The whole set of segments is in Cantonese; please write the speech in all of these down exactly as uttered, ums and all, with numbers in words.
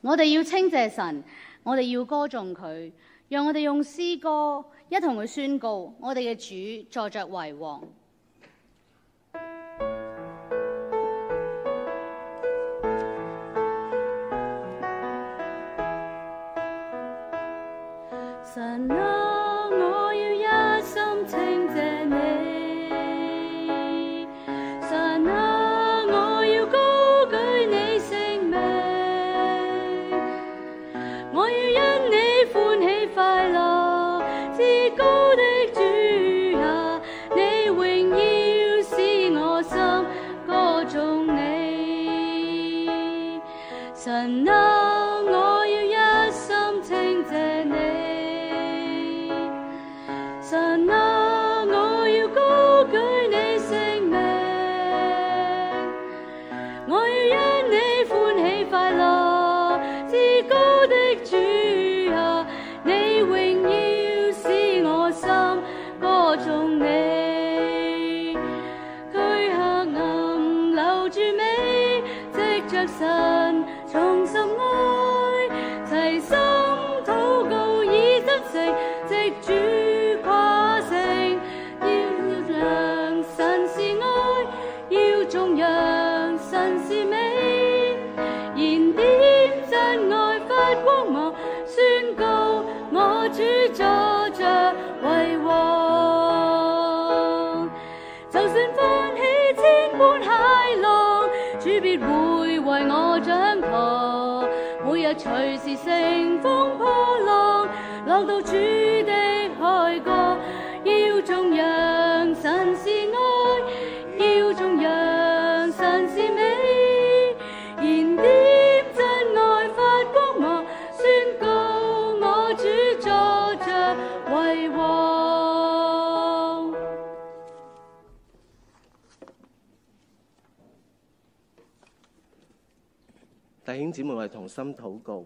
我哋要稱謝神，我哋要歌頌佢，讓我哋用詩歌一同去宣告我哋嘅主坐着為王。神啊，我要一心稱謝你，神啊，我要高舉你聖名，我要因你歡喜快樂，至高的主啊，你榮耀使我心歌頌你，神啊，我要一心稱謝你。神啊，我要高舉你聖名，我要因你歡喜快樂，至高的主啊，你榮耀使我心歌頌你。驅黑暗留住美，藉着神從心愛，齊心禱告以得勝，藉主頌揚神是美，燃點真愛發光芒，宣告我主坐着為王。就算翻起千般駭浪，主必會為我掌舵，每日隨時乘風破浪，浪到主的海角，要頌揚神是愛，要頌揚神是美，燃點真愛發光芒，宣告我主坐着為王。 弟兄姊妹，我哋同心禱告。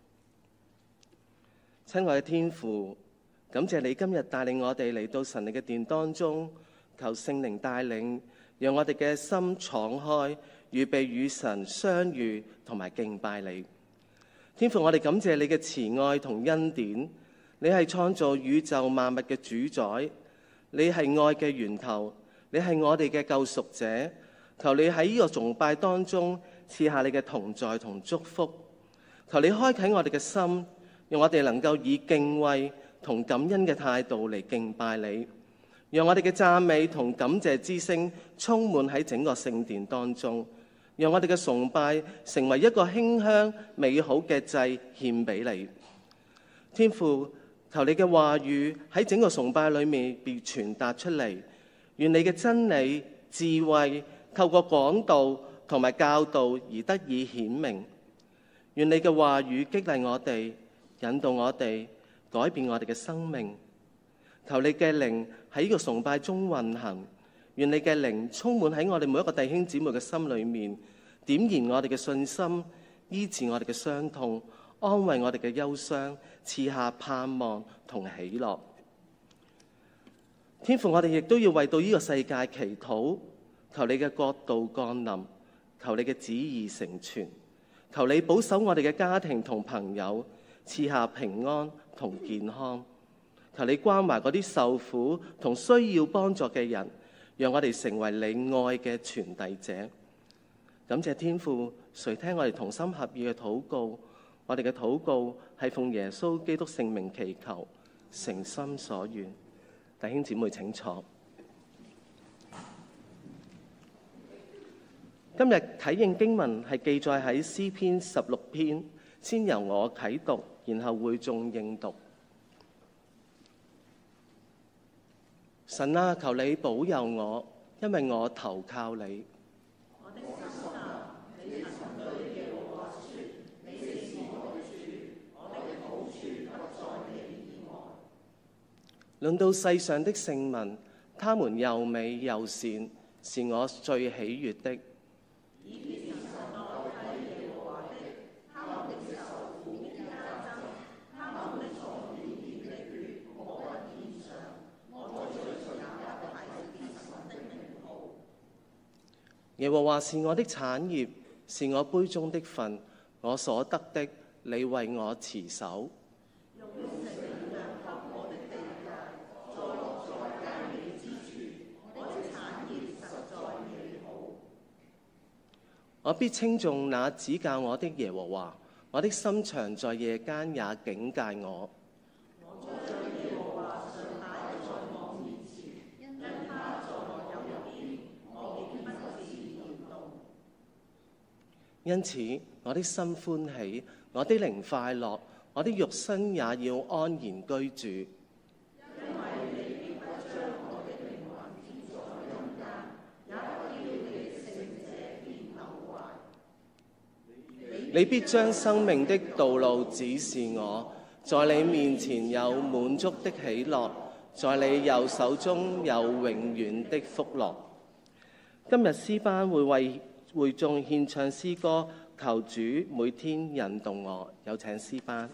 親愛嘅天父，感謝你今日帶領我哋嚟到神你嘅殿當中，求聖靈帶領，讓我哋嘅心敞開，預備與神相遇同埋敬拜你。天父，我哋感謝你嘅慈愛同恩典，你係創造宇宙萬物嘅主宰，你係愛嘅源頭，你係我哋嘅救贖者。求你喺呢個崇拜當中賜下你嘅同在同祝福，求你開啟我哋嘅心，讓我哋能夠以敬畏同感恩嘅態度嚟敬拜你，讓我哋嘅讚美同感謝之聲充滿喺整個聖殿當中，讓我哋嘅崇拜成為一個馨香美好嘅祭獻俾你。天父，求你嘅話語喺整個崇拜裏面被傳達出嚟，願你嘅真理智慧透過講道同埋教導而得以顯明，願你嘅話語激勵我哋，引導我哋，改變我哋嘅生命。求你嘅靈喺呢個崇拜中運行，願你嘅靈充滿喺我哋每一個弟兄姊妹嘅心裏面，點燃我哋嘅信心，醫治我哋嘅傷痛，安慰我哋嘅憂傷，賜下盼望同喜樂。天父，我哋亦都要為到呢個世界祈禱，求你嘅國度降臨，求你嘅旨意成全，求你保守我哋嘅家庭同朋友，賜下平安同健康。求你關懷嗰啲受苦同需要幫助嘅人，讓我哋成為你愛嘅傳遞者。感謝天父，垂聽我哋同心合意嘅禱告。我哋嘅禱告係奉耶穌基督聖名祈求，誠心所願。弟兄姊妹請坐。今日啟應經文係記載喺詩篇十六篇，先由我啟讀，然後會眾應讀。神啊，求你保佑我，因為我投靠你。 我的心啊，你曾對耶和華說，你是我的主，我的好處不在你以外。 論到世上的聖民，他們又美又善，是我最喜悅的。耶和華是我的產業，是我杯中的分， 我所得的，你為我持守。我必稱頌那指教我的耶和華，我的心腸在夜間也警戒我。因此，我的心歡喜，我的靈快樂，我的肉身也要安然居住。你必將生命的道路指示我，在你面前有滿足的喜樂，在你右手中有永遠的福樂。今日詩班會為會眾獻唱詩歌，求主每天引導我。有請詩班。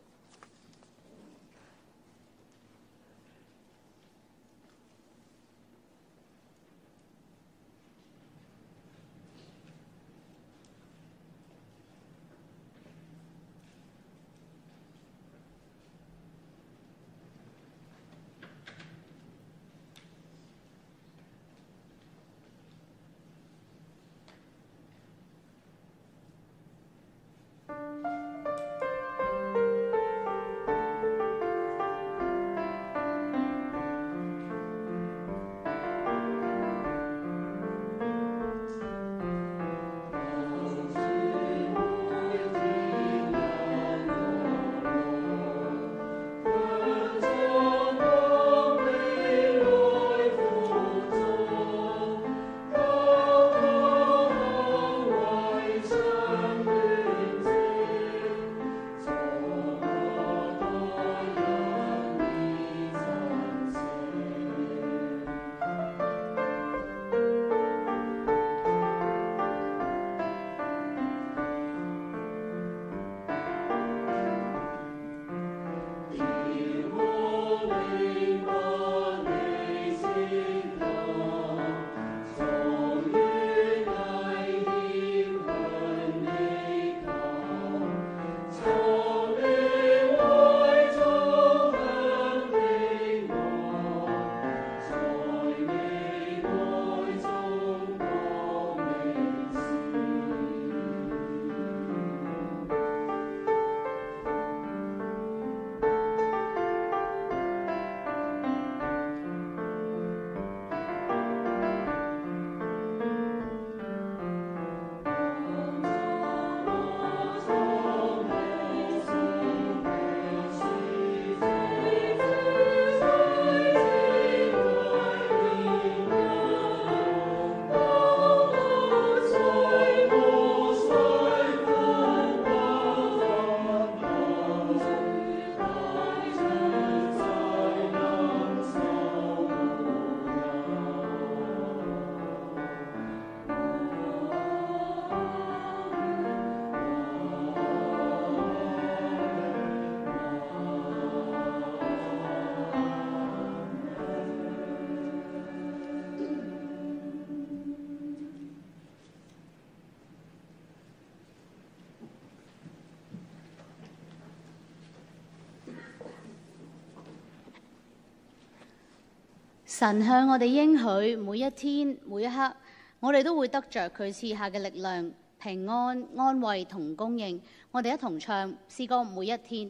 神向我哋應許，每一天每一刻，我哋都會得着佢賜下嘅力量、平安、安慰同供應。我哋一同唱詩歌《每一天》。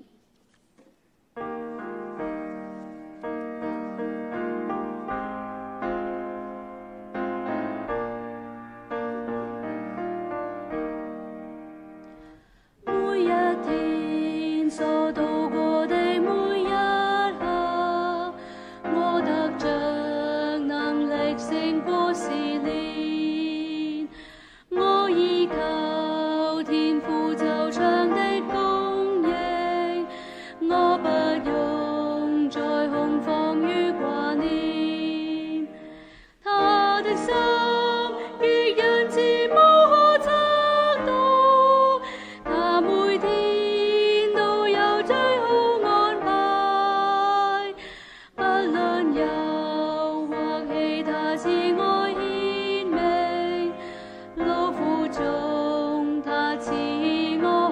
每一天所度過的每一刻，我得着能力勝過試煉，我依靠天父就長的供應，我不用再恐慌與掛念，他的心極仁慈無可測度，他每天都有最好安排，不論憂或喜，他慈愛顯明，勞苦中他賜我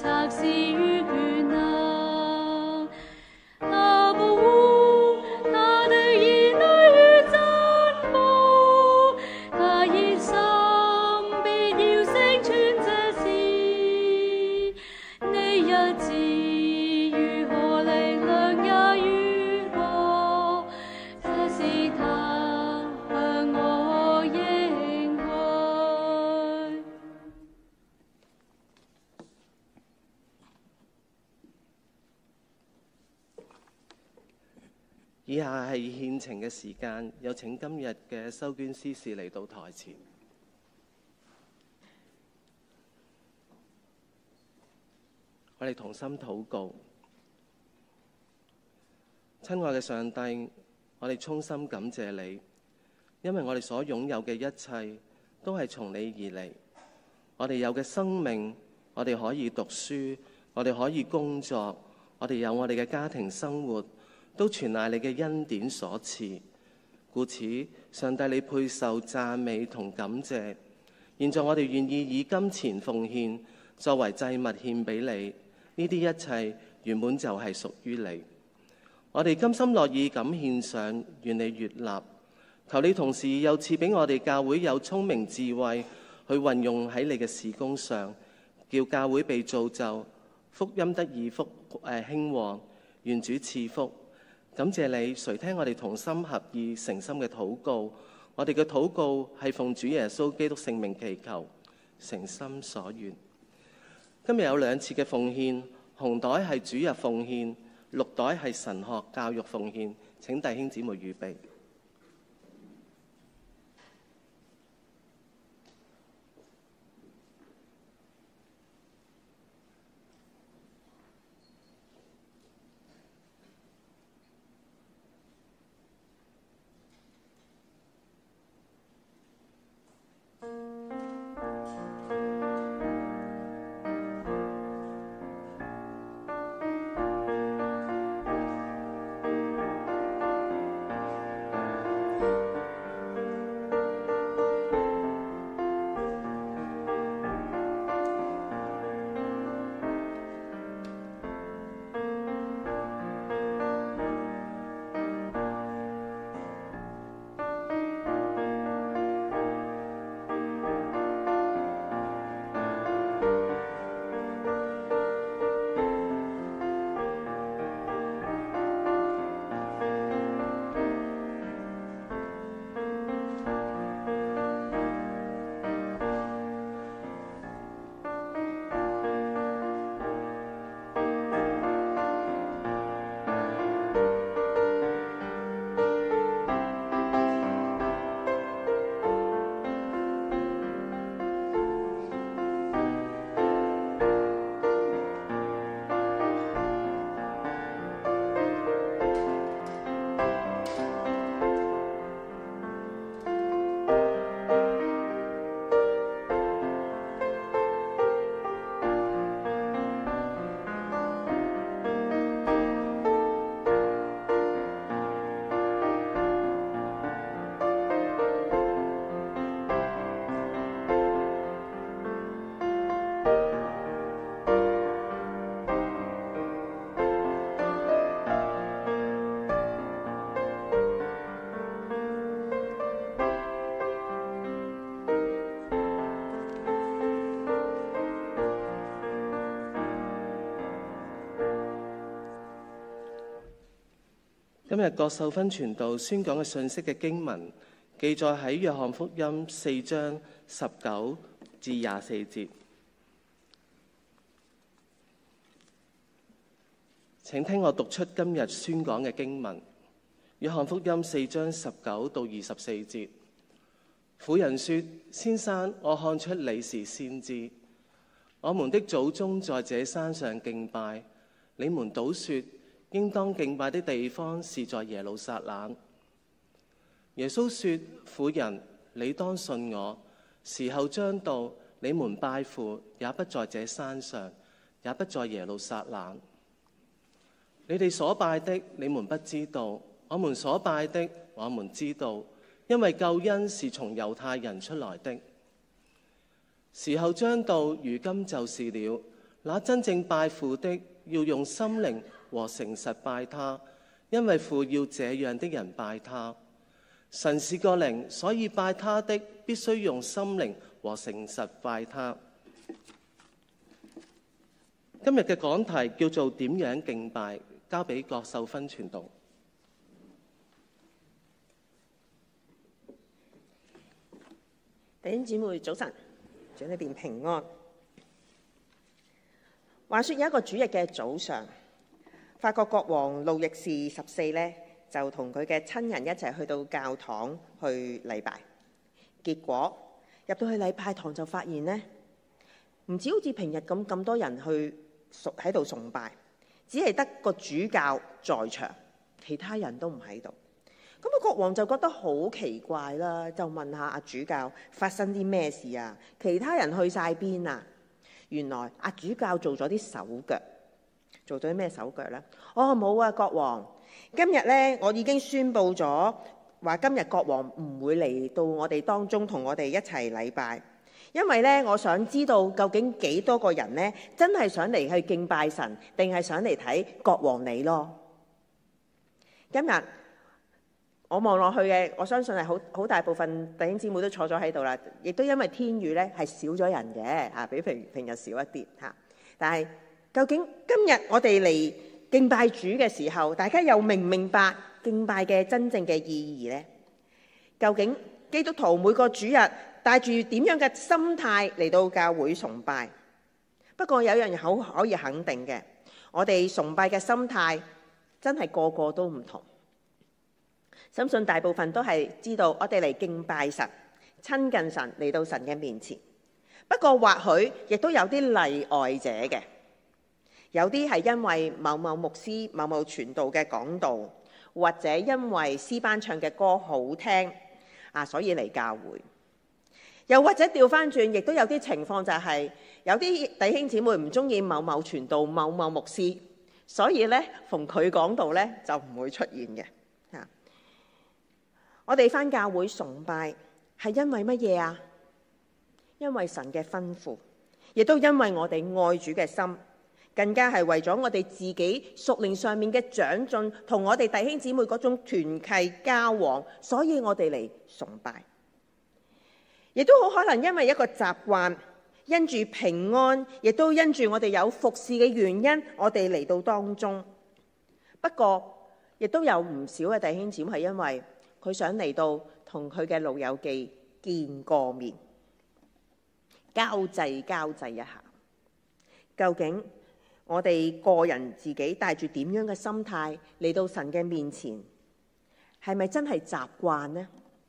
策施於權能，他保護他的兒女於真福，他熱心必要成全這事。你日子如何，力量也如何，這是他向我應許。 以下係獻情嘅時間，有請今日嘅收捐司事嚟到台前。我哋同心禱告。親愛嘅上帝，我哋衷心感謝你，因為我哋所擁有嘅一切都係從你而嚟。我哋有嘅生命，我哋可以讀書，我哋可以工作，我哋有我哋嘅家庭生活，都全賴你嘅恩典所賜。故此，上帝你配受讚美同感謝。現在我哋願意以金錢奉獻作為祭物獻俾你，呢啲一切原本就係屬於你。我哋甘心樂意咁獻上，願你悅納。求你同時又賜俾我哋教會有聰明智慧去運用喺你嘅事工上，叫教會被造就，福音得以福誒興旺。願主賜福。感謝你垂聽我哋同心合意誠心嘅禱告。我哋嘅禱告係奉主耶穌基督聖名祈求，誠心所願。今日有兩次嘅奉獻，紅袋係主日奉獻，綠袋係神學教育奉獻。請弟兄姊妹預備。今日郭秀芬傳道宣講嘅信息嘅經文，記載喺約翰福音四章十九至廿四節。請聽我讀出今日宣講嘅經文。約翰福音四章十九到二十四節。婦人說：先生，我看出你是先知。我們的祖宗在這山上敬拜，你們倒說應當敬拜的地方是在耶路撒冷。耶穌說：婦人，你當信我，時候將到，你們拜父也不在這山上，也不在耶路撒冷。你哋所拜的，你們不知道；我們所拜的，我們知道，因為救恩是從猶太人出來的。時候將到，如今就是了。 那真正拜父的，要用心靈和誠實拜他，因為父要這樣的人拜他。神是個靈，所以拜他的必須用心靈和誠實拜他。今日嘅講題叫做點樣敬拜，交俾郭秀芬傳道。 弟兄姊妹早晨，祝你哋平安。話說有一個主日嘅早上，法國國王路易士十四呢，就同佢嘅親人一齊去到教堂去禮拜。結果入到去禮拜堂就發現呢，唔止好似平日咁咁多人去喺度崇拜，只係得個主教在場，其他人都唔喺度。咁個國王就覺得好奇怪啦，就問下阿主教發生啲咩事啊？其他人去晒邊啊？原來阿主教做咗啲手腳，做咗啲咩手腳呢？哦，冇啊，國王，今日呢，我已經宣佈咗，話今日國王唔會嚟到我哋當中同我哋一齊禮拜，因為呢，我想知道究竟幾多個人呢，真係想嚟去敬拜神，定係想嚟睇國王你咯？今日我望落去嘅，我相信係好好大部分弟兄姊妹都坐咗喺度啦，亦都因為天雨咧係少咗人嘅嚇，比平平日少一啲嚇。但係究竟今日我哋嚟敬拜主嘅時候，大家又明唔明白敬拜嘅真正嘅意義呢？究竟基督徒每個主日帶住點樣嘅心態嚟到教會崇拜？不過有樣嘢好可以肯定嘅，我哋崇拜嘅心態真係個個都唔同。相信大部分都係知道我哋嚟敬拜神、親近神，嚟到神嘅面前。不過或許亦都有啲例外者嘅，有啲係因為某某牧師、某某傳道嘅講道，或者因為詩班唱嘅歌好聽啊，所以嚟教會。又或者調翻轉，亦都有啲情況就係有啲弟兄姊妹唔中意某某傳道、某某牧師，所以咧逢佢講道咧就唔會出現嘅。我哋返教會崇拜係因為乜嘢啊？因為神嘅吩咐，亦都因為我哋愛主嘅心，更加係為咗我哋自己屬靈上面嘅長進，同我哋弟兄姊妹嗰種團契交往，所以我哋嚟崇拜。亦都好可能因為一個習慣，因住平安，亦都因住我哋有服侍嘅原因，我哋嚟到當中。不過，亦都有唔少嘅弟兄姊妹係因為佢想嚟到同佢嘅老友記見個面，交際交際一下。究竟我哋個人自己帶住點樣嘅心態嚟到神嘅面前，係咪真係習慣呢？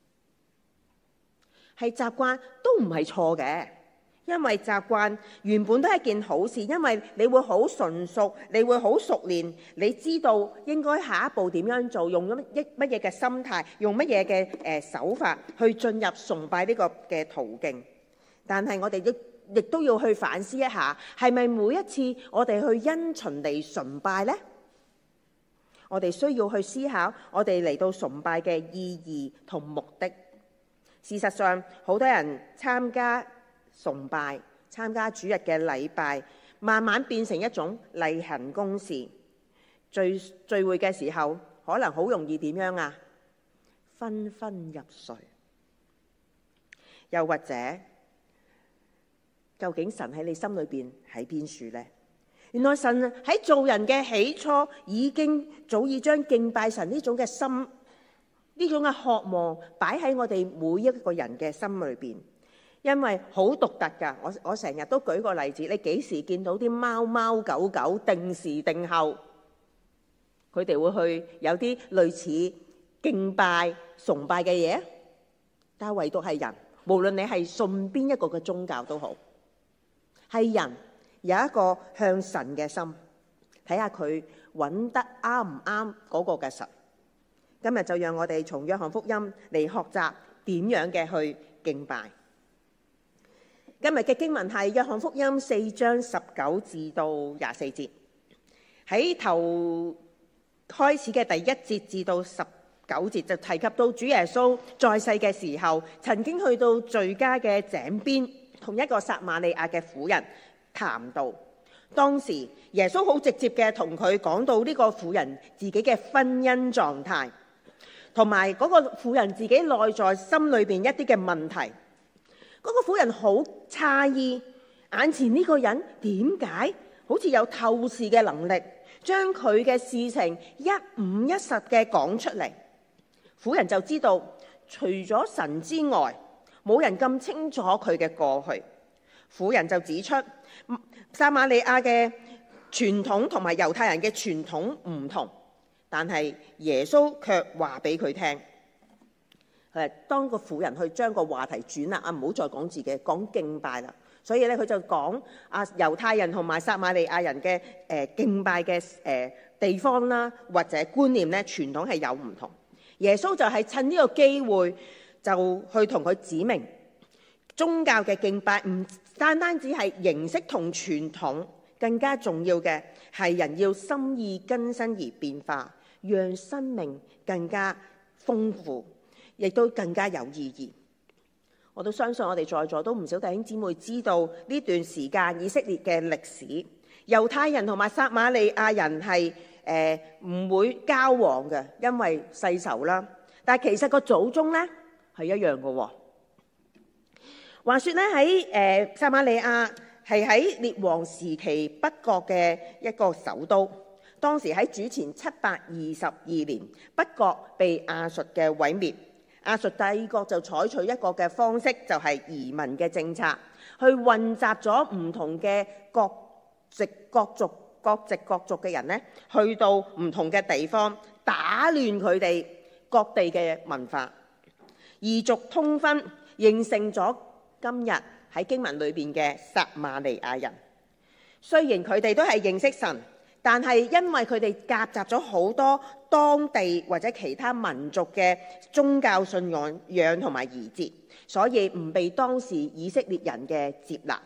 係習慣都唔係錯嘅，因為習慣原本都係一件好事，因為你會好純熟，你會好熟練，你知道應該下一步點樣做，用咗乜嘢嘅心態，用乜嘢嘅誒手法去進入崇拜呢個嘅途徑。但係我哋亦亦都要去反思一下，係咪每一次我哋去因循嚟崇拜呢？我哋需要去思考我哋嚟到崇拜嘅意義同目的。事實上，好多人參加崇拜、參加主日嘅禮拜，慢慢變成一種例行公事。聚聚會嘅時候，可能好容易點樣啊？昏昏入睡。又或者，究竟神喺你心裏邊喺邊處呢？原來神喺做人嘅起初，已經早已將敬拜神呢種嘅心，呢種嘅渴望擺喺我哋每一個人嘅心裏邊，因為好獨特㗎。我我成日都舉個例子，你幾時見到啲貓貓狗狗定時定候，佢哋會去有啲類似敬拜崇拜嘅嘢？但係唯獨係人，無論你係信邊一個嘅宗教都好，係人有一個向神嘅心，睇下佢揾得啱唔啱嗰個嘅神。今日就讓我哋從約翰福音嚟學習點樣嘅去敬拜。今日嘅經文係約翰福音四章十九至到廿四節，喺頭開始嘅第一節至到十九節就提及到主耶穌在世嘅時候，曾經去到敘加嘅井邊，同一個撒瑪利亞嘅婦人談道， 當時耶穌好直接嘅同佢講到呢個婦人自己嘅婚姻狀態，同埋嗰個婦人自己內在心裏邊一啲嘅問題。嗰個婦人好詫異，眼前呢個人點解好似有透視嘅能力，將佢嘅事情一五一十嘅講出嚟。婦人就知道，除咗神之外，冇人咁清楚佢嘅過去。婦人就指出，撒瑪利亞嘅傳統同埋猶太人嘅傳統唔同，但係耶穌卻話俾佢聽。誒，當個婦人去將個話題轉啦，啊，唔好再講自己，講敬拜啦。所以咧，佢就講啊，猶太人同埋撒瑪利亞人嘅誒、呃、敬拜嘅誒、呃、地方啦，或者觀念咧，傳統係有唔同。耶穌就係趁呢個機會，就去同佢指明宗教嘅敬拜唔單單只係形式同傳統，更加重要嘅係人要心意更新而變化，讓生命更加豐富，亦都更加有意義。我都相信我哋在座都唔少弟兄姊妹知道呢段時間以色列嘅歷史，猶太人同埋撒瑪利亞人係誒唔會交往嘅，因為世仇啦。但係其實個祖宗咧係一樣嘅喎。話說咧喺誒撒瑪利亞係喺列王時期北國嘅一個首都，當時喺主前七百二十二年，北國被亞述嘅毀滅。亞述帝國就採取一個嘅方式，就係移民嘅政策，去混雜咗唔同嘅各籍各族、各籍各族嘅人咧，去到唔同嘅地方，打亂佢哋各地嘅文化，異族通婚，形成咗今日喺經文裏邊嘅撒瑪利亞人。雖然佢哋都係認識神，但係因為佢哋夾雜咗好多當地或者其他民族嘅宗教信仰仰同埋儀節，所以唔被當時以色列人嘅接納。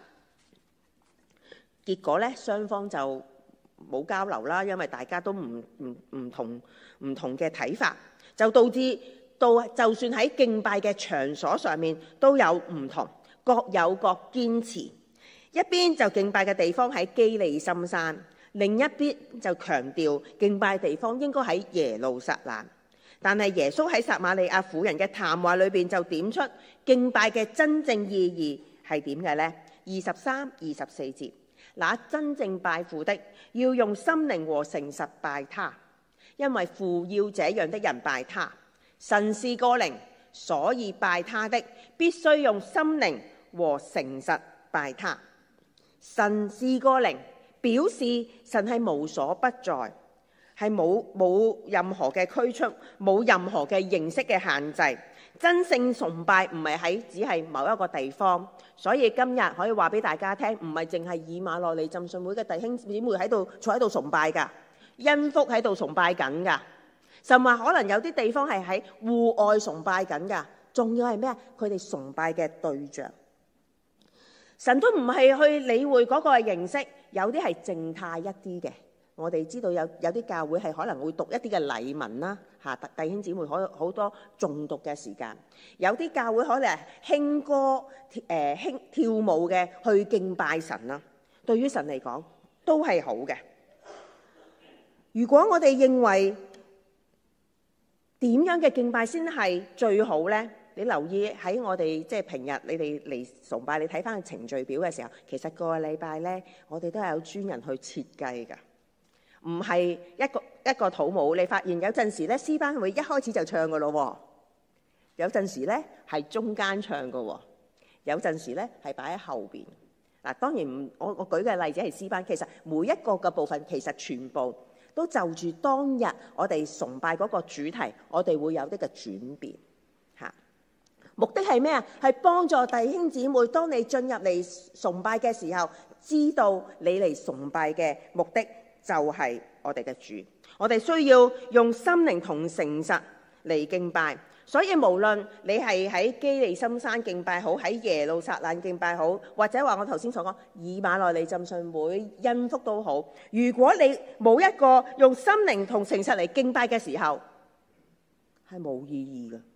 結果咧，雙方就冇交流啦，因為大家都唔唔唔同唔同嘅睇法，就導致到就算喺敬拜嘅場所上面都有唔同，各有各堅持。一邊就敬拜嘅地方喺基利心山，另一邊就強調敬拜地方應該喺耶路撒冷。但係耶穌喺撒瑪利亞婦人嘅談話裏邊就點出敬拜嘅真正意義係點嘅呢？二十三、二十四節，那真正拜父的，要用心靈和誠實拜他，因為父要這樣的人拜他。神是個靈，所以拜他的必須用心靈和誠實拜他。神是個靈，表示神係無所不在，係冇冇任何嘅拘束，冇任何嘅形式嘅限制。真正崇拜唔係喺只係某一個地方，所以今日可以話俾大家聽，唔係淨係以馬內利浸信會嘅弟兄姊妹喺度坐喺度崇拜㗎，恩福喺度崇拜緊㗎，甚至可能有啲地方係喺戶外崇拜緊㗎。仲要係咩？佢哋崇拜嘅對象，神都唔係去理會嗰個形式，有啲係靜態一啲嘅。我哋知道有有啲教會係可能會讀一啲嘅禮文啦，嚇弟兄姊妹可好多誦讀嘅時間。有啲教會可能係輕歌誒輕跳舞嘅去敬拜神啦。對於神嚟講都係好嘅。如果我哋認為點樣嘅敬拜先係最好呢？你留意喺我哋即係平日你哋嚟崇拜，你睇翻個程序表嘅時候，其實個禮拜呢，我哋都係有專人去設計㗎。唔係一個一個土舞，你發現有陣時咧，詩班會一開始就唱噶咯，有陣時咧係中間唱噶，有陣時咧係擺喺後邊。嗱，當然唔，我我舉嘅例子係詩班，其實每一個嘅部分其實全部都就住當日我哋崇拜嗰個主題，我哋會有啲嘅轉變嚇。目的係咩啊？係幫助弟兄姊妹，當你進入嚟崇拜嘅時候，知道你嚟崇拜嘅目的。就係我哋嘅主，我哋需要用心靈同誠實嚟敬拜。所以無論你係喺基利心山敬拜好，喺耶路撒冷敬拜好，或者話我頭先所講以馬內利浸信會恩福都好，如果你冇一個用心靈同誠實嚟敬拜嘅時候，係冇意義嘅。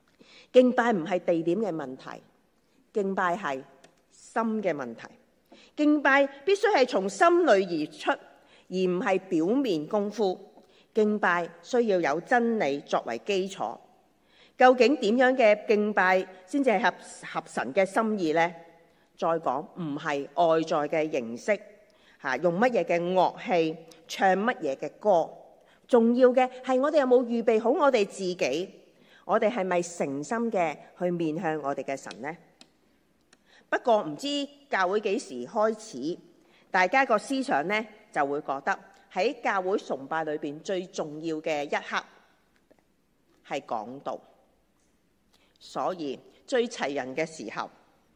敬拜唔係地點嘅問題，敬拜係心嘅問題。 敬拜必須係從心裏而出，而唔係表面功夫。敬拜需要有真理作為基礎。究竟點樣嘅敬拜先至係合合神嘅心意呢？再講，唔係外在嘅形式，嚇用乜嘢嘅樂器，唱乜嘢嘅歌。重要嘅係我哋有冇預備好我哋自己，我哋係咪誠心嘅去面向我哋嘅神呢？不過唔知教會幾時開始，大家個思想呢就會覺得喺教會崇拜裏邊最重要嘅一刻係講道，所以最齊人嘅時候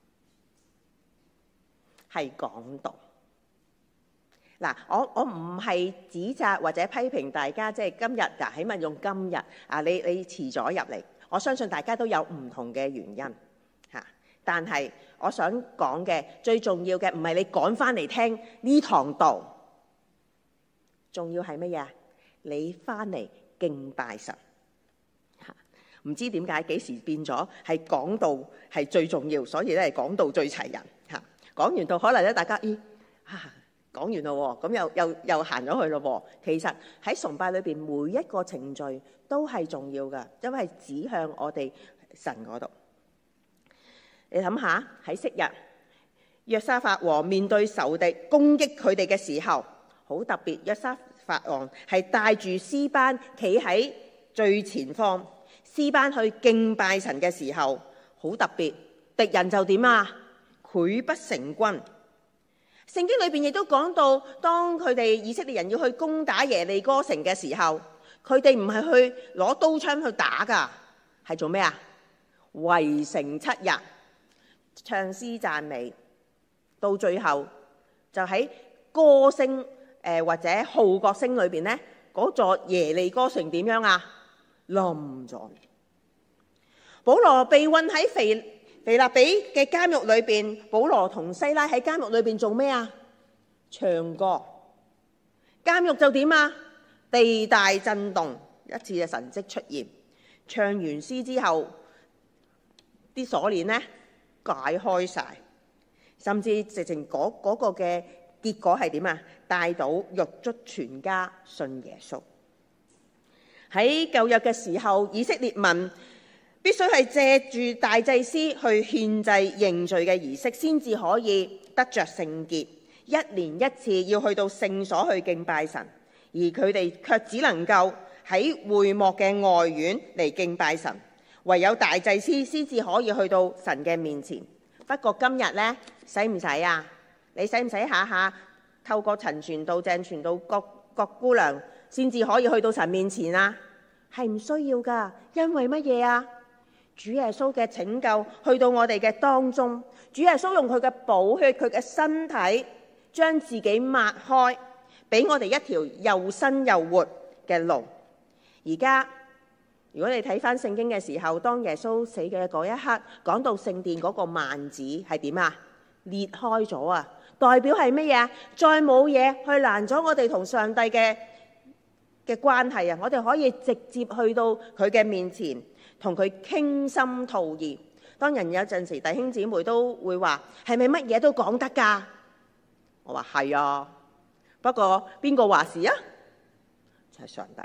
係講道。嗱，我我唔係指責或者批評大家，即係今日嗱，起碼用今日啊，你你遲咗入嚟，我相信大家都有唔同嘅原因嚇。但係我想講嘅最重要嘅唔係你趕翻嚟聽呢堂道，重要係乜嘢？你翻嚟敬拜神嚇。唔知點解幾時變咗係講道係最重要，所以咧係講道最齊人嚇。講完道可能咧大家咦啊〜講完咯，咁又又又行咗去咯。其實喺崇拜裏邊每一個程序都係重要㗎，因為指向我哋神嗰度。你諗下喺昔日約沙法王面對仇敵攻擊佢哋嘅時候，好特別。約沙法王係帶住詩班企喺最前方，詩班去敬拜神嘅時候，好特別。敵人就點啊？潰不成軍。聖經裏邊亦都講到，當佢哋以色列人要去攻打耶利哥城嘅時候，佢哋唔係去攞刀槍去打㗎，係做咩啊？圍城七日，唱詩讚美，到最後就喺歌聲誒、呃、或者號角聲裏邊呢，嗰座耶利哥城點樣啊？冧咗。保羅被困喺腓腓立比嘅監獄裏邊，保羅同西拉喺監獄裏邊做咩啊？唱歌。監獄就點啊？地大震動，一次嘅神蹟出現。唱完詩之後，啲鎖鏈呢解開晒，甚至直情嗰嗰個嘅結果係點啊？帶到獄卒全家信耶穌。喺舊約嘅時候，以色列民必須係借住大祭司去獻祭認罪嘅儀式，先至可以得着聖潔。一年一次要去到聖所去敬拜神，而佢哋卻只能夠喺會幕嘅外院嚟敬拜神。唯有大祭司先至可以去到神嘅面前。不過今日呢，使唔使啊？你使唔使下下透過陳傳道、鄭傳道、郭郭姑娘先至可以去到神面前啊？係唔需要㗎，因為乜嘢啊？主耶穌嘅拯救去到我哋嘅當中，主耶穌用佢嘅寶血、佢嘅身體，將自己擘開，俾我哋一條又新又活嘅路。而家如果你睇翻聖經嘅時候，當耶穌死嘅嗰一刻，講到聖殿嗰個幔子係點啊？裂開咗啊！代表係乜嘢？再冇嘢去攔咗我哋同上帝嘅嘅關係啊！我哋可以直接去到佢嘅面前，同佢傾心吐意。當然有陣時弟兄姊妹都會話：係咪乜嘢都講得㗎？我話係啊，不過邊個話事啊？就係上帝。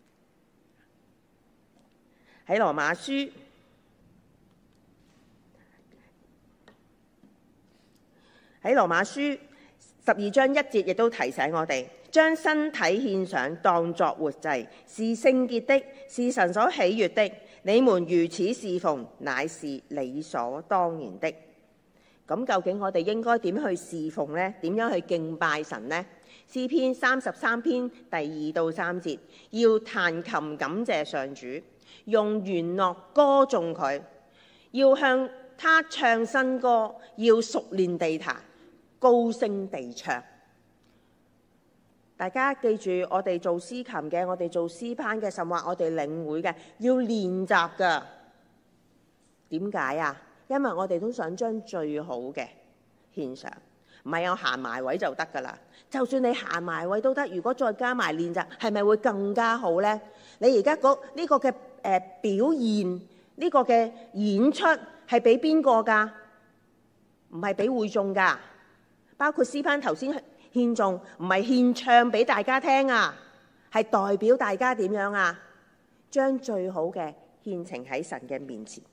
喺羅馬書喺羅馬書十二章一節，亦都提醒我哋將身體獻上，當作活祭，是聖潔的，是神所喜悅的。你們如此侍奉，乃是理所當然的。咁究竟我哋應該點去侍奉呢？點樣去敬拜神呢？詩篇三十三篇第二到三節，要彈琴感謝上主，用弦樂歌頌佢，要向他唱新歌，要熟練地彈，高聲地唱。大家記住，我哋做詩琴嘅，我哋做詩班嘅，甚或我哋領會嘅，要練習㗎。點解啊？因為我哋都想將最好嘅獻上，唔係我行埋位就得㗎啦。就算你行埋位都得，如果再加埋練習，係咪會更加好呢？你而家嗰呢個嘅誒、呃、表現，呢、呢個嘅演出係俾邊個㗎？唔係俾會眾㗎， 包括詩班頭先獻頌，唔係獻唱俾大家聽啊，係代表大家點樣啊？將最好嘅獻呈喺神嘅面前。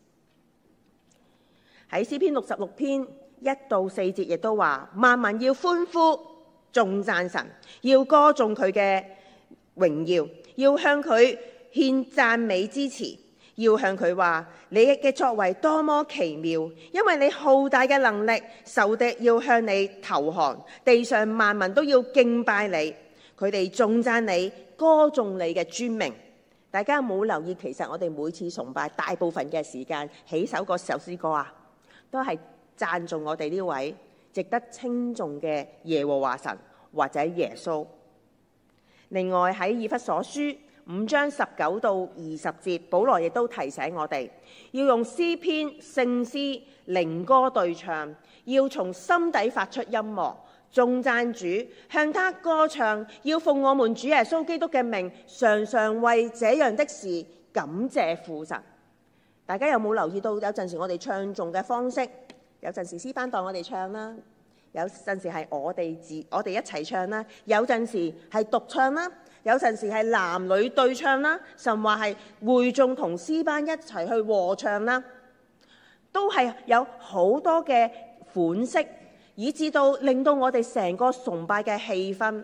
喺詩篇六十六篇一到四節亦都話，萬民要歡呼頌讚神，要歌頌佢嘅榮耀，要向佢獻讚美之詞，要向佢話你嘅作為多麼奇妙，因為你浩大嘅能力，仇敵要向你投降，地上萬民都要敬拜你，佢哋頌讚你，歌頌你嘅尊名。大家有冇留意，其實我哋每次崇拜大部分嘅時間起首嗰首詩歌啊，都係讚頌我哋呢位值得稱頌嘅耶和華神或者耶穌。另外喺以弗所書五章十九到二十節，保羅亦都提醒我哋要用詩篇、聖詩、靈歌對唱，要從心底發出音樂，頌讚主，向他歌唱，要奉我們主耶穌基督嘅名，常常為這樣的事感謝父神。大家有冇留意到，有陣時我哋唱頌嘅方式，有陣時詩班代我哋唱啦，有陣時係我哋自我哋一齊唱啦，有陣時係獨唱啦，有陣時係男女對唱啦，甚或係會眾同詩班一齊去和唱啦，都係有好多嘅款式，以至到令到我哋成個崇拜嘅氣氛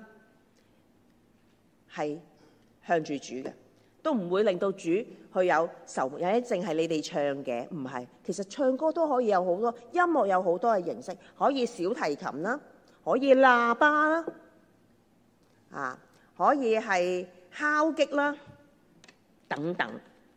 係向住主嘅，都唔會令到主去有愁，有啲淨係你哋唱嘅，唔係。其實唱歌都可以有好多，音樂有好多嘅形式，可以小提琴啦，可以喇叭啦，啊，可以係敲擊啦，等等。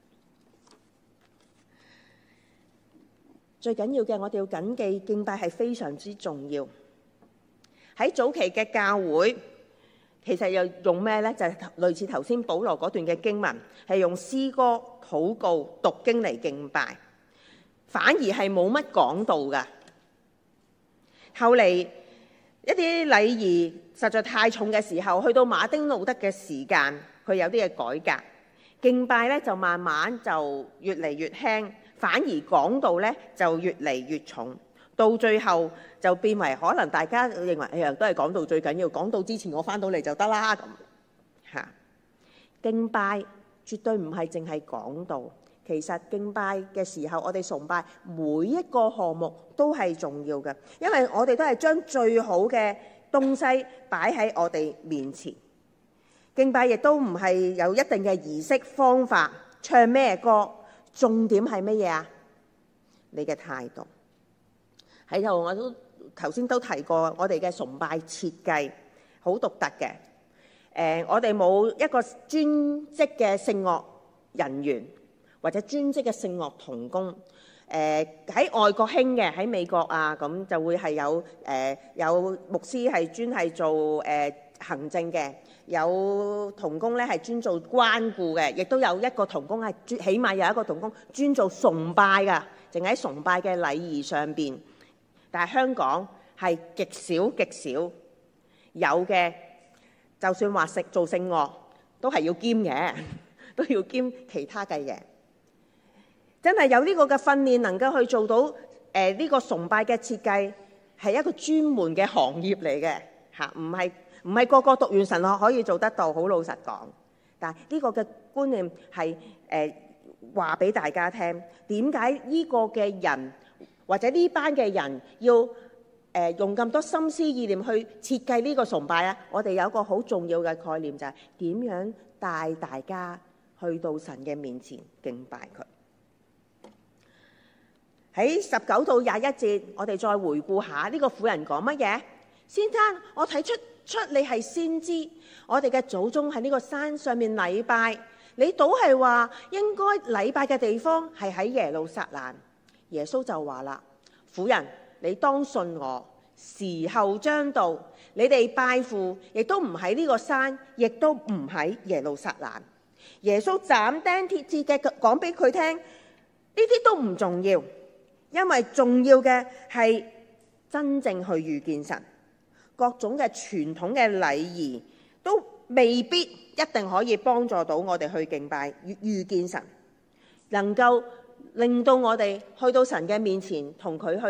最緊要嘅，我哋要謹記敬拜係非常之重要。喺早期嘅教會，其實又用咩呢？就係類似頭先保羅嗰段嘅經文，係用詩歌、禱告、讀經嚟敬拜，反而係冇乜講道㗎。後嚟一啲禮儀實在太重嘅時候，去到馬丁路德嘅時間，佢有啲嘅改革，敬拜咧就慢慢就越嚟越輕，反而講道咧就越嚟越重。到最後就變為可能大家認為，哎呀，都係講道最緊要，講道之前我翻到嚟就得啦咁嚇。敬拜絕對唔係淨係講道，其實敬拜嘅時候，我哋崇拜每一個項目都係重要嘅，因為我哋都係將最好嘅東西擺喺我哋面前。敬拜亦都唔係有一定嘅儀式方法，唱咩歌，重點係乜嘢啊？你嘅態度。喺度我都頭先都提過，我哋嘅崇拜設計好獨特嘅。誒、呃，我哋冇一個專職嘅聖樂人員或者專職嘅聖樂同工。誒、呃，喺外國興嘅，喺美國啊，咁就會係有誒、呃、有牧師係專係做誒、呃、行政嘅，有同工咧係專做關顧嘅，亦都有一個同工係專，起碼有一個同工專做崇拜㗎，淨喺崇拜嘅禮儀上邊。但係香港係極少極少有嘅，就算話食做聖樂都係要兼嘅，都要兼其他嘅嘢。真係有呢個嘅訓練，能夠去做到誒呢、呃這個崇拜嘅設計，係一個專門嘅行業嚟嘅嚇，唔係唔係個個讀完神學可以做得到。好老實講，但係呢個嘅觀念係誒話俾大家聽，點解呢個嘅人？或者呢班嘅人要誒、呃、用咁多心思意念去設計呢個崇拜啊！我哋有一個好重要嘅概念，就係點樣帶大家去到神嘅面前敬拜佢。喺十九到廿一節，我哋再回顧下呢個婦人講乜嘢？先生，我睇出出你係先知，我哋嘅祖宗喺呢個山上面禮拜，你倒係話應該禮拜嘅地方係喺耶路撒冷。耶穌就話啦：婦人，你當信我，時候將到，你哋拜父亦都唔喺呢個山，亦都唔喺耶路撒冷。耶穌斬釘截鐵嘅講俾佢聽，呢啲都唔重要，因為重要嘅係真正去遇見神。各種嘅傳統嘅禮儀都未必一定可以幫助到我哋去敬拜、遇遇見神，能夠令到我哋去到神嘅面前，同佢去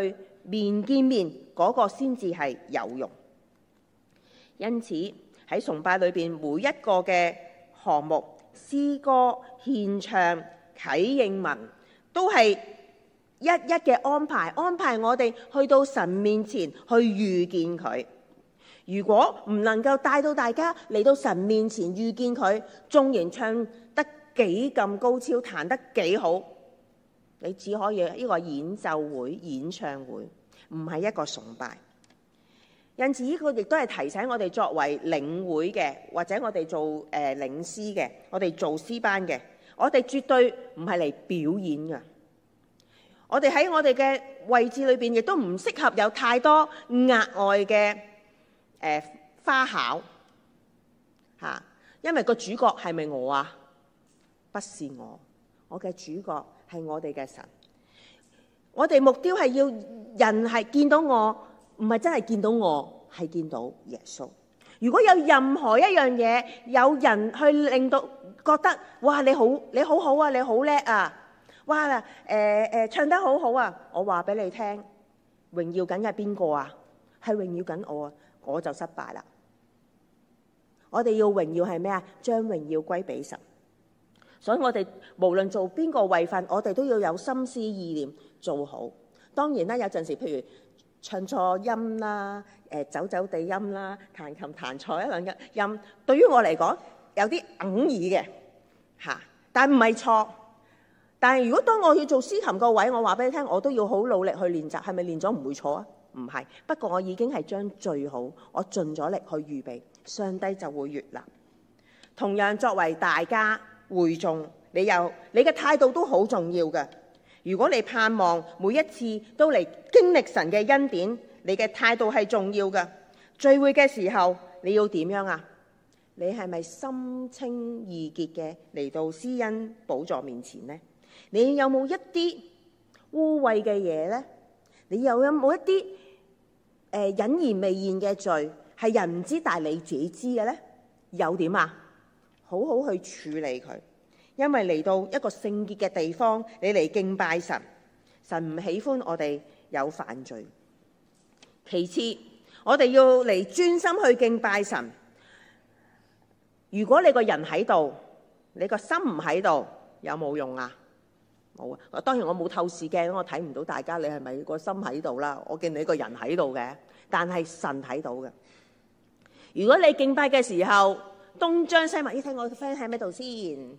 面見面嗰個先至係有用。因此喺崇拜裏邊每一個嘅項目、詩歌、獻唱、啟應文，都係一一嘅安排，安排我哋去到神面前去遇見佢。如果唔能夠帶到大家嚟到神面前遇見佢，縱然唱得幾咁高超，彈得幾好，你只可以呢個演奏會、演唱會，唔係一個崇拜。因此呢個亦都係提醒我哋作為領會嘅，或者我哋做誒、呃、領詩嘅，我哋做詩班嘅，我哋絕對唔係嚟表演嘅。我哋喺我哋嘅位置裏邊，亦都唔適合有太多額外嘅誒、呃、花巧嚇、啊，因為個主角係咪我啊？不是我，我嘅主角係我哋嘅神。我哋目標係要人係見到我，唔係真係見到我，係見到耶穌。如果有任何一樣嘢，有人去令到覺得哇你好你好好啊，你好叻啊！哇啦，誒、呃、誒、呃、唱得好好啊！我話俾你聽，榮耀緊係邊個啊？係榮耀緊我啊！我就失敗啦。我哋要榮耀係咩啊？將榮耀歸俾神。所以我哋無論做邊個位份，我哋都要有心思意念做好。當然啦，有陣時譬如唱錯音啦，誒、呃、走走地音啦，彈琴彈錯一兩個音，對於我嚟講有啲哽耳嘅嚇，但唔係錯。但係如果當我要做司琴個位，我話俾你聽，我都要好努力去練習。係咪練咗唔會錯啊？唔係，不過我已經係將最好，我盡咗力去預備，上帝就會悅納。同樣作為大家會眾，你有你嘅態度都好重要嘅。如果你盼望每一次都嚟經歷神嘅恩典，你嘅態度係重要嘅。聚會嘅時候你要點樣啊？你係咪心清意潔嘅嚟到施恩寶座面前呢？你有冇一啲污穢嘅嘢呢？你又有冇一啲誒隱而未現嘅罪，係人唔知但係你自己知嘅呢？有點啊？好好去處理佢，因為嚟到一個聖潔嘅地方，你嚟敬拜神，神唔喜歡我哋有犯罪。其次，我哋要嚟專心去敬拜神。如果你個人喺度，你個心唔喺度，有冇用啊？冇啊！當然我冇透視鏡，我睇唔到大家你係咪個心喺度啦。我見你個人喺度嘅，但係神睇到嘅。如果你敬拜嘅時候東張西望，咦？睇我個 friend 喺咪度先？你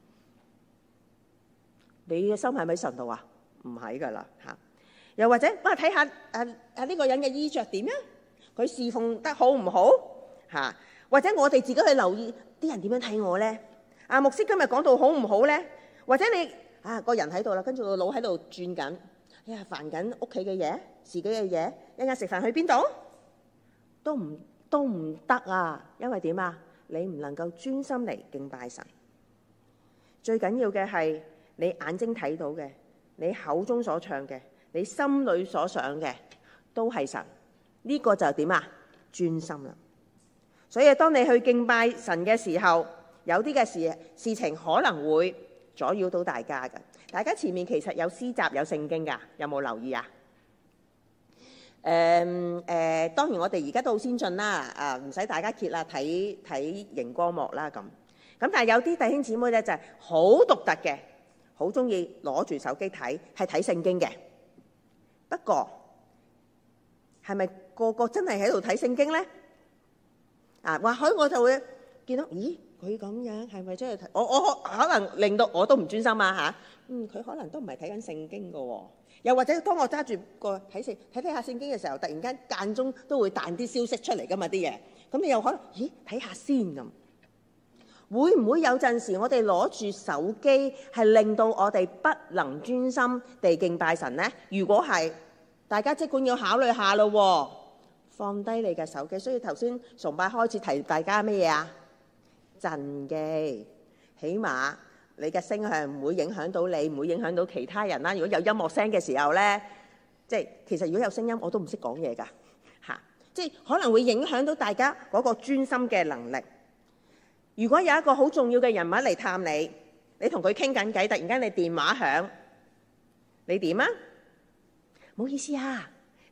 嘅心係咪神度啊？唔喺噶啦嚇。又或者哇，睇下誒誒呢個人嘅衣着點啊？佢侍奉得好唔好嚇？或者我哋自己去留意啲人點樣睇我咧？啊，牧師今日講到好唔好咧？或者你？啊！個人喺度啦，跟住個腦喺度轉緊，哎呀煩緊屋企嘅嘢、自己嘅嘢，一陣間食飯去邊度都唔都唔得啊！因為點啊？你唔能夠專心嚟敬拜神。最緊要嘅係你眼睛睇到嘅，你口中所唱嘅，你心裏所想嘅，都係神。呢個就點啊？專心啦。所以當你去敬拜神嘅時候，有啲嘅事事情可能會阻擾到大家嘅。大家前面其實有詩集有聖經㗎，有冇留意啊？誒、嗯、誒、呃，當然我哋而家都好先進啦，啊唔使大家揭啦，睇睇熒光幕啦咁。咁但係有啲弟兄姊妹咧就係好獨特嘅，好中意攞住手機睇，係睇聖經嘅。不過係咪個個真係喺度睇聖經咧？啊，或許我就會見到，咦？佢咁樣係咪真係睇？我我可能令到我都唔專心啊嚇！嗯，佢可能都唔係睇緊聖經㗎喎。又或者當我揸住個睇聖睇睇下聖經嘅時候，突然間間中都會彈啲消息出嚟㗎嘛啲嘢。咁你又可能咦睇下先咁？會唔會有陣時我哋攞住手機係令到我哋不能專心地敬拜神呢？如果係，大家即管要考慮下咯喎，放低你嘅手機。所以頭先崇拜開始提大家咩嘢啊？鎮機，起碼你嘅聲響唔會影響到你，唔會影響到其他人啦。如果有音樂聲嘅時候咧，即係其實如果有聲音，我都唔識講嘢㗎嚇，即係可能會影響到大家嗰個專心嘅能力。如果有一個好重要嘅人物嚟探你，你同佢傾緊偈，突然間你電話響，你點啊？唔好意思啊，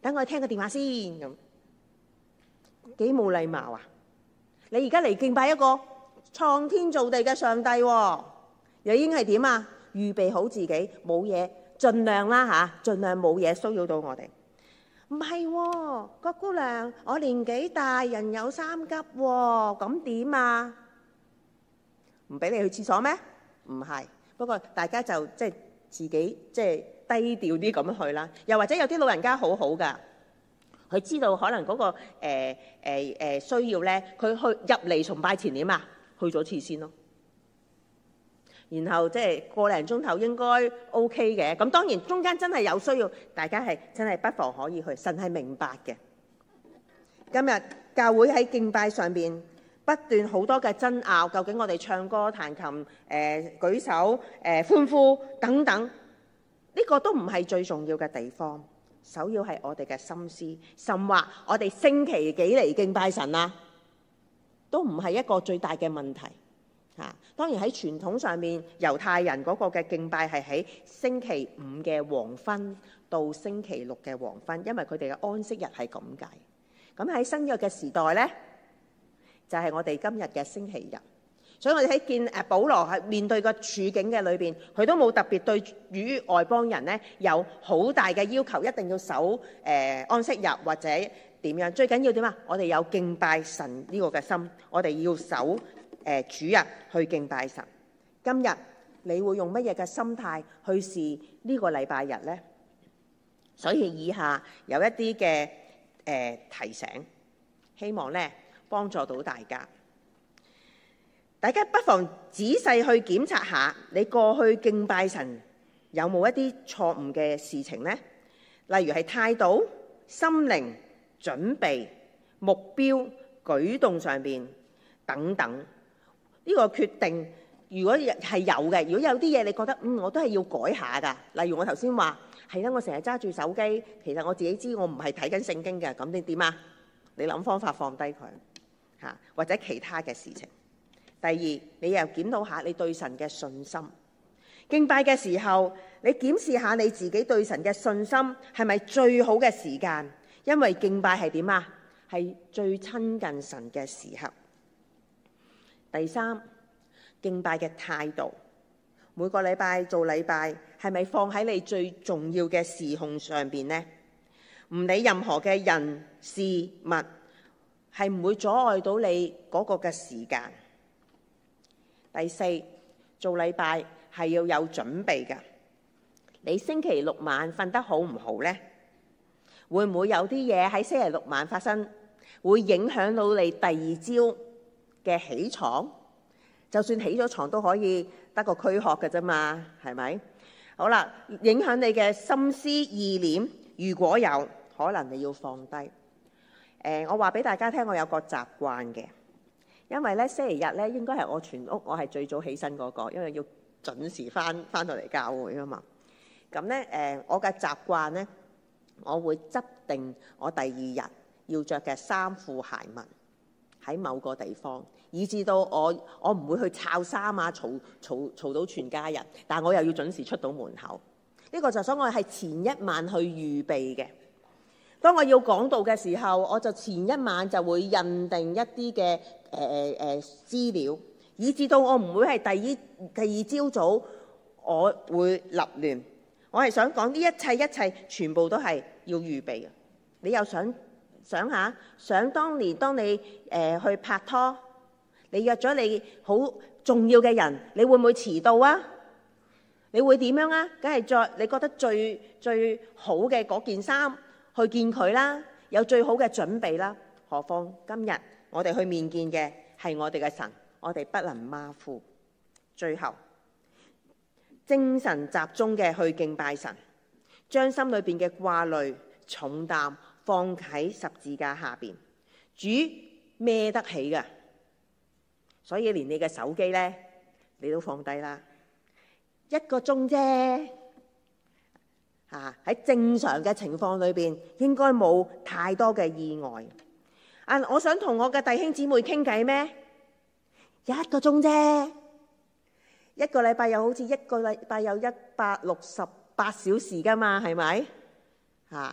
等我聽個電話先咁，幾冇禮貌啊！你而家嚟敬拜一個創天造地嘅上帝喎，又已經係點啊？預備好自己，冇嘢，盡量啦嚇，盡量冇嘢騷擾到我哋。唔係喎，郭姑娘，我年紀大，人有三急喎，咁點啊？唔俾你去廁所咩？唔係，不過大家就即係自己即係低調啲咁去啦。又或者有啲老人家好好㗎，佢知道可能嗰個誒誒誒需要咧，佢去入嚟崇拜前點啊？去咗廁先咯。然後即係個零鐘頭應該 OK 嘅。咁當然中間真係有需要，大家係真係不妨可以去。神係明白嘅。今日教會喺敬拜上邊不斷好多嘅爭拗，究竟我哋唱歌、彈琴、誒、呃、舉手、誒、呃、歡呼等等，呢、這個都唔係最重要嘅地方。首要係我哋嘅心思，甚或我哋星期幾嚟敬拜神啊，都唔係一個最大嘅問題。嚇、啊，當然喺傳統上面，猶太人嗰個嘅敬拜係喺星期五嘅黃昏到星期六嘅黃昏，因為佢哋嘅安息日係咁解。咁喺新約嘅時代呢，就係、是、我哋今日嘅星期日。所以我哋喺見誒保羅係面對個處境嘅裏邊，佢都冇特別對於外邦人呢有好大嘅要求，一定要守誒、呃、安息日或者點樣。最緊要點啊？我哋有敬拜神呢個嘅心，我哋要守。誒主日去敬拜神。今日你會用乜嘢嘅心態去試呢個禮拜日呢？所以以下有一啲嘅誒提醒，希望咧幫助到大家。大家不妨仔細去檢查下，你過去敬拜神有冇一啲錯誤嘅事情呢？例如係態度、心靈、準備、目標、舉動上邊等等。呢個決定，如果係有嘅，如果有啲嘢你覺得嗯，我都係要改下㗎。例如我頭先話係啦，我成日揸住手機，其實我自己知我唔係睇緊聖經嘅，咁你點啊？你諗方法放低佢嚇，或者其他嘅事情。第二，你又檢討下你對神嘅信心。敬拜嘅時候，你檢視下你自己對神嘅信心係咪最好嘅時間？因為敬拜係點啊？係最親近神嘅時刻。第三，敬拜嘅態度，每個禮拜做禮拜係咪放喺你最重要嘅事項上邊呢？唔理任何嘅人事物，係唔會阻礙到你嗰個嘅時間。第四，做禮拜係要有準備㗎。你星期六晚瞓得好唔好呢？會唔會有啲嘢喺星期六晚發生，會影響到你第二朝嘅起床？就算起咗床都可以得個軀殼嘅啫嘛，係咪？好啦，影響你嘅心思意念，如果有可能你要放低。誒、呃，我話俾大家聽，我有個習慣嘅，因為咧星期日咧應該係我全屋我係最早起身嗰個，因為要準時翻翻到嚟教會啊嘛。咁咧誒，我嘅習慣咧，我會執定我第二日要着嘅衫褲鞋襪喺某個地方，以至到我我唔會去抄衫啊，嘈嘈嘈到全家人，但係我又要準時出到門口。呢個就所以我係前一晚去預備嘅。當我要講道嘅時候，我就前一晚就會印定一啲嘅誒誒資料，以至到我唔會係第二第二朝早我會立亂。我係想講呢一切一切全部都係要預備嘅。你又想？想下，想當年當你誒、呃、去拍拖，你約咗你好重要嘅人，你會唔會遲到啊？你會點樣啊？梗係着你覺得最最好嘅嗰件衫去見佢啦，有最好嘅準備啦。何況今日我哋去面見嘅係我哋嘅神，我哋不能馬虎。最後，精神集中嘅去敬拜神，將心裏邊嘅掛慮重擔放喺十字架下邊，主孭得起㗎，所以連你嘅手機呢，你都放低啦。一個鐘啫，啊喺正常嘅情況裏邊，應該冇太多嘅意外。啊，我想同我嘅弟兄姊妹傾偈咩？一個鐘啫，一個禮拜又好似一個禮拜有一百六十八小時㗎嘛，係咪？啊！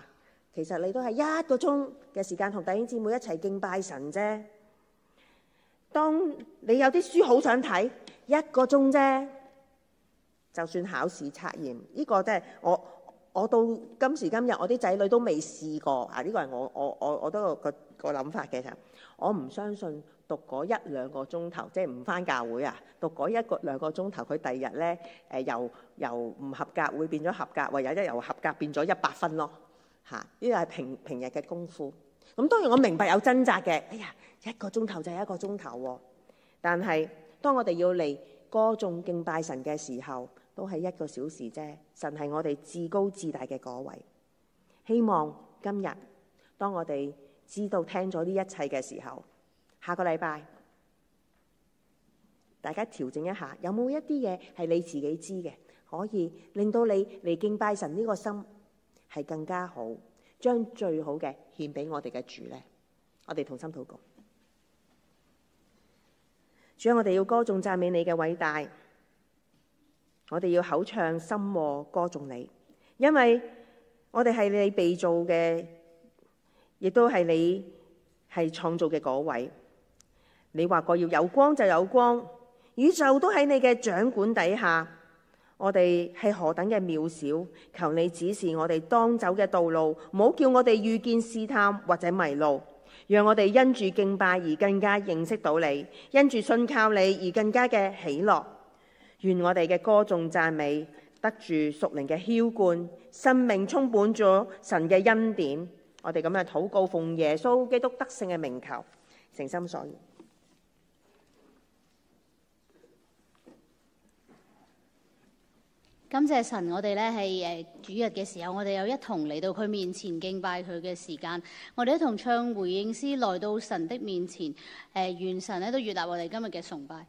其實你都係一個鐘嘅時間同弟兄姊妹一齊敬拜神啫。當你有啲書好想睇，一個鐘啫。就算考試測驗，呢、這個即係我我到今時今日，我啲仔女都未試過啊！呢、這個係我我我我都有個個諗法嘅。就我唔相信讀嗰一兩個鐘頭，即係唔返教會啊，讀嗰一個兩個鐘頭，佢第二日咧誒由由唔合格會變咗合格，或者一由合格變咗一百分咯嚇！呢個係平平日嘅功夫。咁當然我明白有掙扎嘅。哎呀，一個鐘頭就係一個鐘頭喎。但係當我哋要嚟歌頌敬拜神嘅時候，都係一個小時啫。神係我哋至高至大嘅嗰位。希望今日當我哋知道聽咗呢一切嘅時候，下個禮拜大家調整一下，有冇一啲嘢係你自己知嘅，可以令到你嚟敬拜神呢個心係更加好，將最好嘅獻俾我哋嘅主呢？我哋同心禱告。主啊，我哋要歌頌讚美你嘅偉大，我哋要口唱心和歌頌你，因為我哋係你被造嘅，亦都係你係創造嘅嗰位。你話過要有光就有光，宇宙都喺你嘅掌管底下。我哋係何等嘅渺小，求你指示我哋當走嘅道路，唔好叫我哋遇見試探或者迷路。讓我哋因住敬拜而更加認識到你，因住信靠你而更加嘅喜樂。願我哋嘅歌頌讚美得住屬靈嘅澆灌，生命充滿咗神嘅恩典。我哋咁樣禱告，奉耶穌基督得勝嘅名求，誠心所願。 感謝神，我哋咧係誒主日嘅時候，我哋有一同嚟到佢面前敬拜佢嘅時間，我哋一同唱回應詩來到神的面前。誒，願神咧都悅納我哋今日嘅崇拜。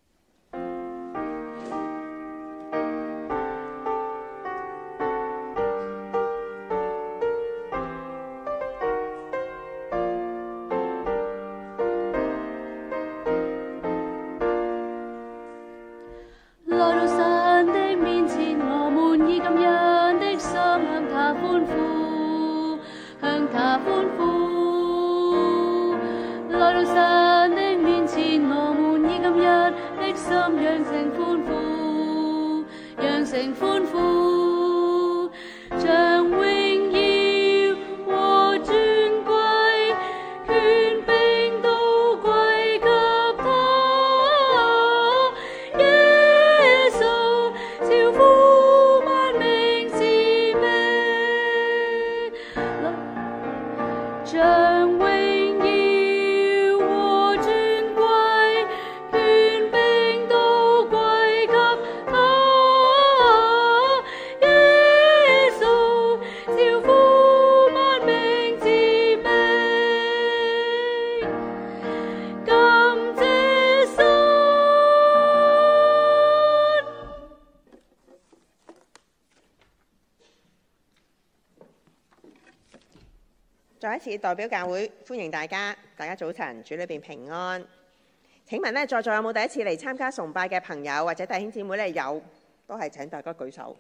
再一次代表教會歡迎大家，大家早晨，主裏邊平安。請問呢，在座有冇第一次嚟參加崇拜嘅朋友或者弟兄姊妹呢？有，都係請大家舉手。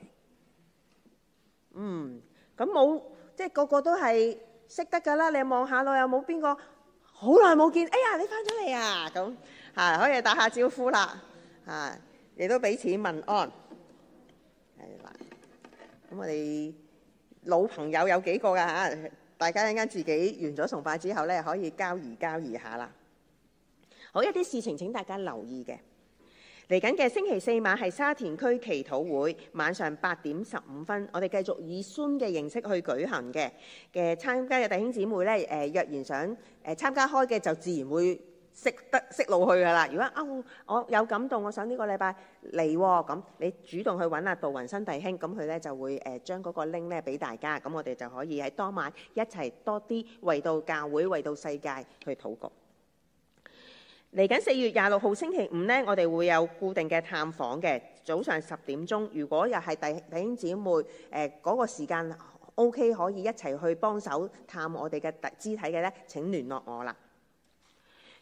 嗯，咁冇，即係個個都係識得㗎啦。你望下咯，有冇邊個好耐冇見？哎呀，你翻咗嚟啊！咁啊，可以打下招呼啦。啊，亦都彼此問安。係啦，咁我哋老朋友有幾個㗎嚇？大家一陣間自己完咗崇拜之後咧，可以交易交易下啦。好，一啲事情請大家留意嘅。嚟緊嘅星期四晚係沙田區祈禱會，晚上八點十五分，我哋繼續以 Zoom 嘅形式去舉行嘅。嘅參加嘅弟兄姊妹咧，誒、呃、若然想誒、呃、參加開嘅，就自然會識得識路去噶啦。如果啊、哦，我有感動，我想呢個禮拜嚟喎，咁你主動去揾阿杜雲新弟兄，咁佢咧就會誒、呃、將嗰個 link 咧俾大家，咁我哋就可以喺當晚一齊多啲為到教會、為到世界去禱告。嚟緊四月廿六號星期五呢，我哋會有固定嘅探訪嘅，早上十點鐘。如果又係弟弟兄姊妹誒嗰、呃那個時間 OK， 可以一齊去幫手探我哋嘅肢體嘅呢，請聯絡我啦。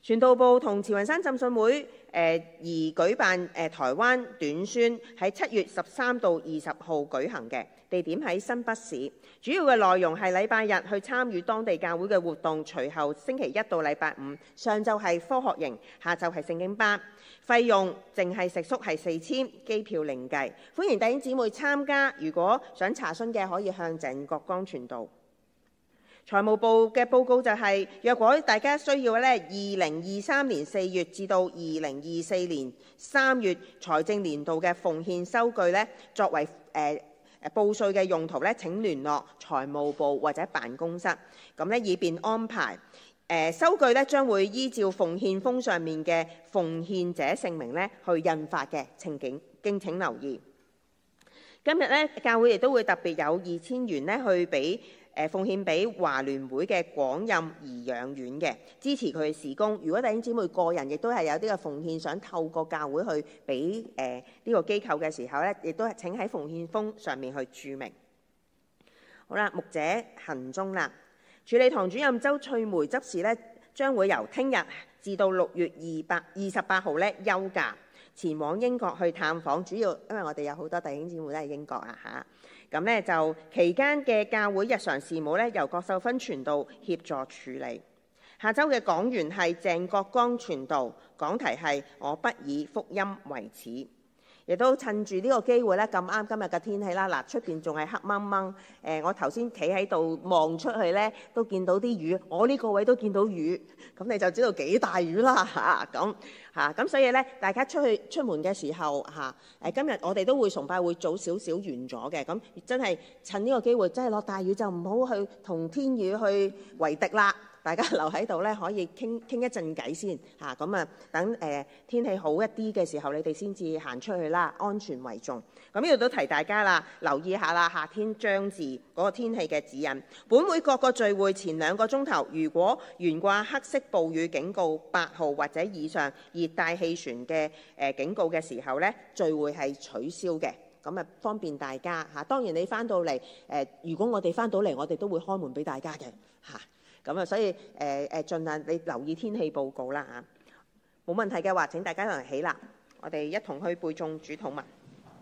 傳道部同慈雲山浸信會誒、呃、而舉辦誒、呃、台灣短宣，喺七月十三到二十號舉行嘅，地點喺新北市。主要嘅內容係禮拜日去參與當地教會嘅活動，隨後星期一到禮拜五上晝係科學營，下晝係聖經班。費用淨係食宿係四千，機票另計。歡迎弟兄姊妹參加。如果想查詢嘅，可以向鄭國江傳道。財務部嘅報告就係、是，若果大家需要咧，二零二三年四月至到二零二四年三月財政年度嘅奉獻收據咧，作為誒誒、呃、報稅嘅用途咧，請聯絡財務部或者辦公室，咁咧以便安排。誒、呃、收據咧將會依照奉獻封上面嘅奉獻者姓名咧去印發嘅，請敬敬請留意。今日咧教會亦都會特別有二千元咧去俾。誒奉獻俾華聯會嘅廣蔭頤養院嘅，支持佢嘅事工。如果弟兄姊妹個人亦都係有啲嘅奉獻，想透過教會去俾誒呢個機構嘅時候咧，亦都係請喺奉獻封上面去註明。好啦，牧者行蹤啦，署理堂主任周翠梅執事咧，將會由聽日至到六月二百二十八號咧休假，前往英國去探訪。主要因為我哋有好多弟兄姊妹都係英國啊嚇。咁呢，就期間嘅教會日常事務呢，由郭秀芬傳道協助處理。下週嘅講員係鄭國江傳道，講題係我不以福音為恥。亦都趁住呢個機會呢，咁啱今日嘅天氣啦，嗱出邊仲係黑掹掹。誒，我頭先企喺度望出去呢，都見到啲雨。我呢個位都見到雨，咁你就知道幾大雨啦嚇。咁嚇咁所以呢，大家出去出門嘅時候嚇，誒今日我哋都會崇拜會早少少完咗嘅。咁真係趁呢個機會，真係落大雨就唔好去同天雨去為敵啦。大家留喺度咧，可以傾傾一陣偈先嚇，咁啊等誒、呃、天氣好一啲嘅時候，你哋先至行出去啦，安全為重。咁呢度都提大家啦，留意下啦，夏天將至嗰個天氣嘅指引。本會各個聚會前兩個鐘頭，如果懸掛黑色暴雨警告八號或者以上熱帶氣旋嘅誒、呃、警告嘅時候咧，聚會係取消嘅。咁啊方便大家嚇。當然你翻到嚟誒、呃，如果我哋翻到嚟，我哋都會開門俾大家嘅嚇。咁啊，所以誒誒，盡量你留意天氣報告啦嚇。冇問題嘅話，請大家嚟起立，我哋一同去背誦主禱文。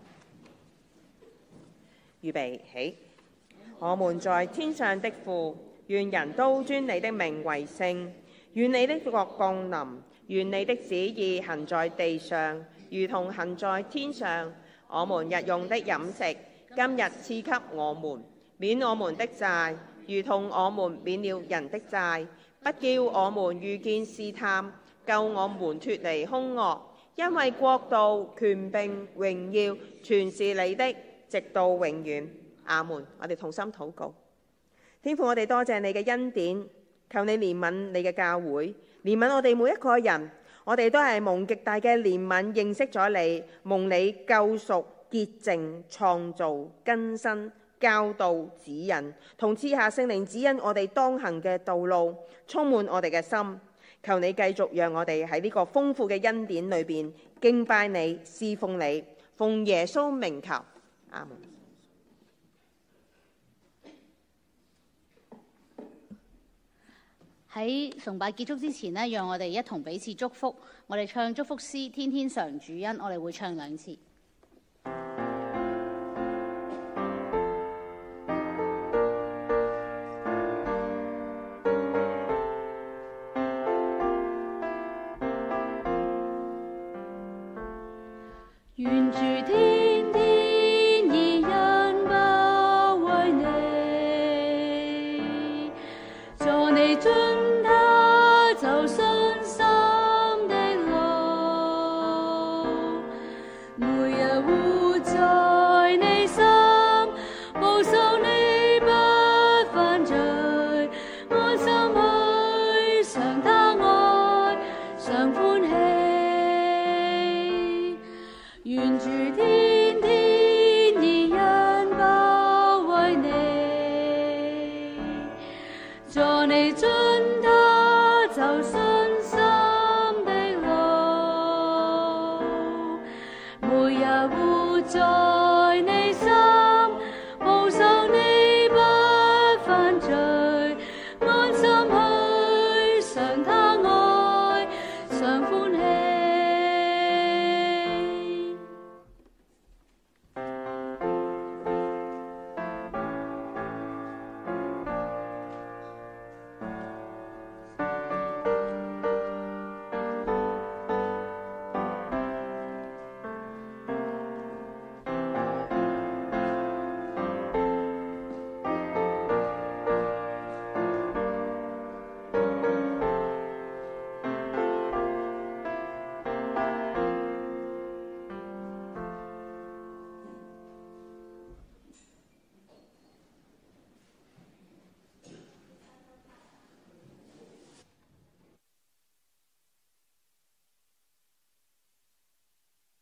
預備起。我們在天上的父，願人都尊你的名為聖。願你的國降臨。願你的旨意行在地上，如同行在天上。我們日用的飲食，今日賜給我們，免我們的債，如同我們免了人的債，不叫我們遇見試探，救我們脫離兇惡。因為國度、權柄、榮耀，全是你的，直到永遠。阿門。我哋同心禱告。天父，我哋多謝你嘅恩典，求你憐憫你嘅教會，憐憫我哋每一個人。我哋都係蒙極大嘅憐憫，認識咗你，蒙你救贖、潔淨、創造、更新、教導、指引，同賜下聖靈指引我哋當行嘅道路，充滿我哋嘅心。求你繼續讓我哋喺呢個豐富嘅恩典裏邊敬拜你、侍奉你，奉耶穌名求，阿門。 喺崇拜結束之前呢，讓我哋一同彼此祝福。我哋唱祝福詩《天天常主恩》，我哋會唱兩次。 願主天天以恩包圍你，助你進他走信心的路，每日活在你心，保守你不犯罪，安心去嘗他愛，常歡喜。願主天天以恩包圍你，助你進他走信心的路，每日活在